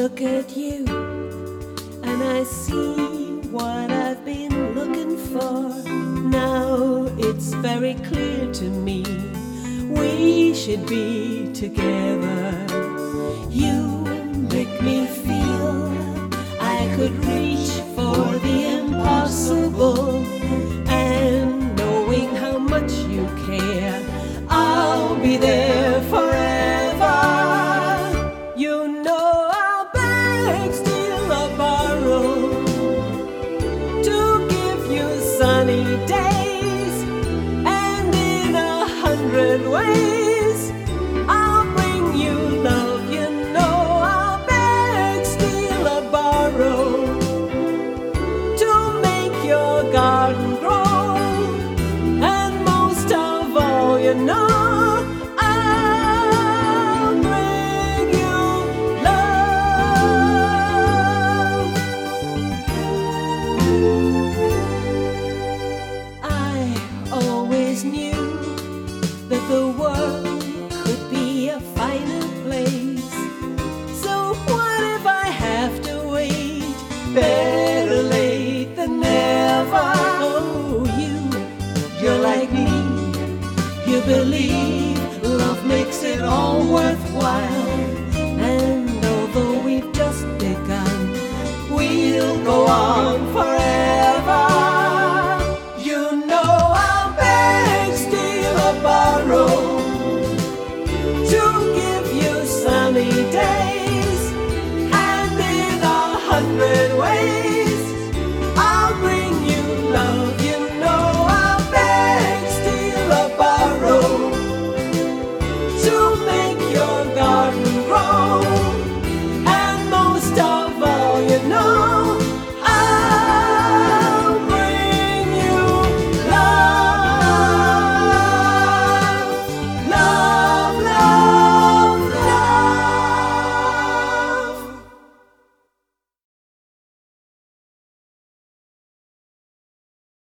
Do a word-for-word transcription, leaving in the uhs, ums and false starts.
look at you and I see what I've been looking for. Now it's very clear to me we should be together. You make me feel I could reach for the impossible, and knowing how much you care, I'll be there forever. You know I'll beg, steal or borrow to give you sunny days, and in a hundred ways I'll bring you love. You know I'll beg, steal or borrow to make your garden grow, and most of all, you know knew that the world could be a finer place. So what if I have to wait? Better late than never. Oh, you, you're like me, you believe